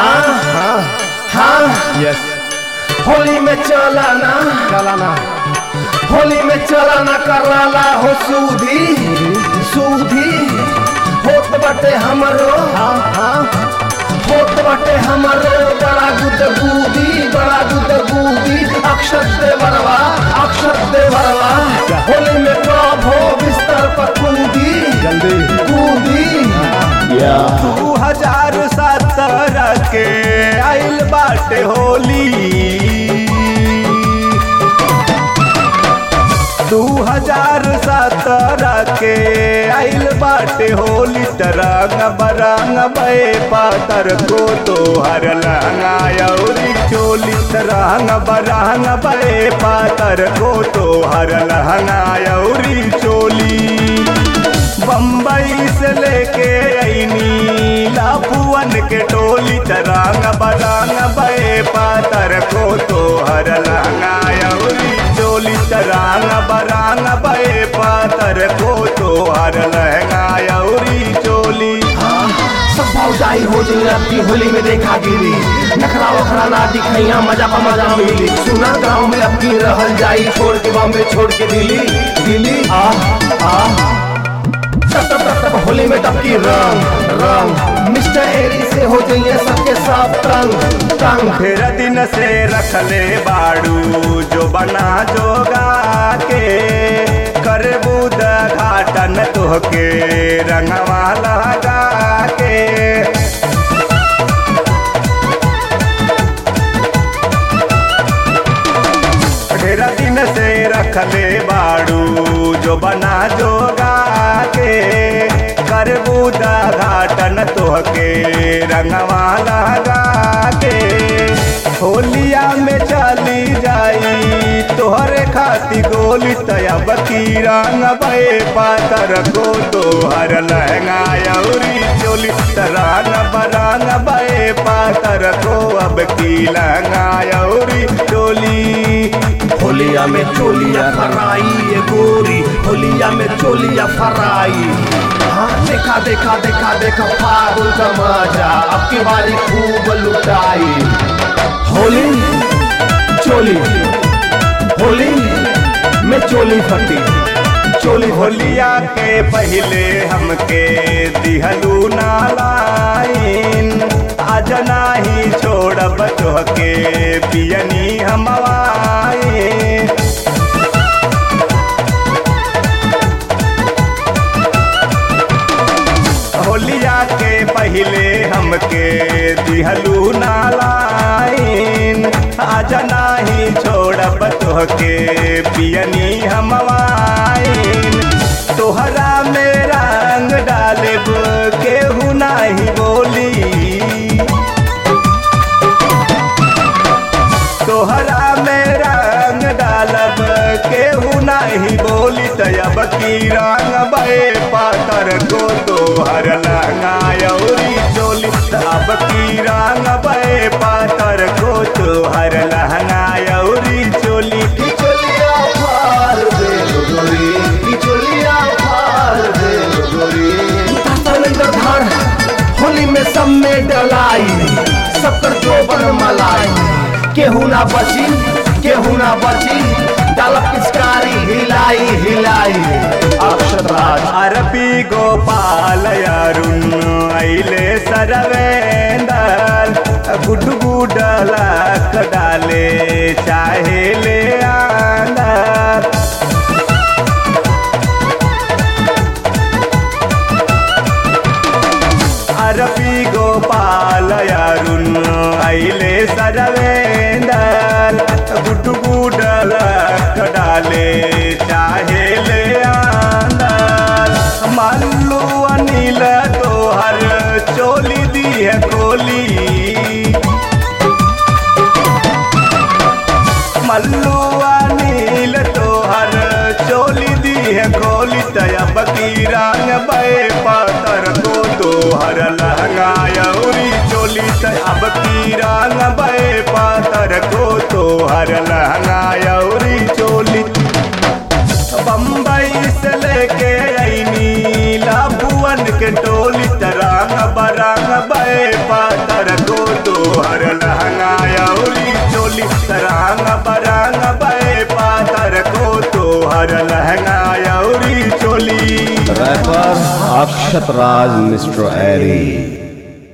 हाँ हाँ हाँ यस होली में चलाना होली में चलाना कराला हो सूधी सूधी होत बटे हमरो हाँ हाँ होत बटे हमरो बड़ा गुदगुदी अक्षत देवरवा होली में कब हो बिस्तर पर कूदी कूदी 2017 के आइल बाटे होली 2017 के आइल बाटे होली तरंग बरंग बे पातर को तोहर लहंगायौरी चोली तरंग बरंग बे पातर को तोहर लहंगायौरी चोली बम्बई से लेके आईनी लापुअन के टोली तरंग बरंग बे पातर को तोहर लहंगायौरी चोली तरंग बरंग बे पातर को तोहर लहंगायौरी चोली सब भौजाई हो जाई आपकी होली में देखा गिरी नखरा वखरा ना दिखैया मजा पा मजा मिली सुना गाँव में अब की रहल जाई छोड़ के बॉम्बे छोड़ के दिल्ली तब होली में तब की रंग मिस्टर एरी से हो जाइए सबके साथ तंग फिर दिन से रखले बाड़ू जो बना जोगा के कर बुद घाटन तोहके रंगवा लगा के ढेर दिन से रखले बाड़ू जो बना जोगा के कर बुदा घाटन तोहके रंगवा लगा के होलिया में चली जाई तोहरे खाती गोली तयब की रंग बे पातर को तोहर लहंगायौरी चोली तरंग बरंग बे पातर को अब की लहंगायौरी चोली होलिया में चोलिया फराई ये गोरी होलिया में चोलिया फराई हाँ देखा फागुन का मजा अब की बारी खूब लुटाई होली में चोली फटी चोली होलिया के पहले हमके दिहलू नालाइन आज नाही छोड़ब तोहके पियनी हमवाई होलिया के पहले हमके दिहलू नालाइन आज नाही छोड़ब तोहके पियनी हमवाइन तोहरा में रंग डालब केहू नाही बोली तोहरा में रंग डालब केहू नाही बोली तब की रंग बे पातर को तोहर लहंगायौरी चोली अब की रंग बे पातर को तोहर लहंगायौरी चोली चोलिया फार दे गोरी चोलिया फार दे गोरी धार होली में सब में डलाई सबकर जोबन मलाई केहू ना बची डाल पिचकारी हिलाई अक्षराज अरबी गोपाल अरुण अइले सरवेंदर गुड लक डाले चाहे ले आंदर अरबी गोपाल अरुण अइले सरवेंदर गुड लक डाले चाहे ले आंदर मल्लू अनिल तोहर चोली दी है कोली मल्लू अनिल तोहर चोली दी है गोली तयब की रंग बे पातर को तोहर लहंगायौरी चोली तयब की रंग बे पातर को तोहर लहंगायौरी चोली बम्बई से लेके आईनी लापुअन के टोली तरंग बरंग बे पातर को तोहर लहंगा अउरी चोली। रैपर अक्षत राज मिस्टर एरी।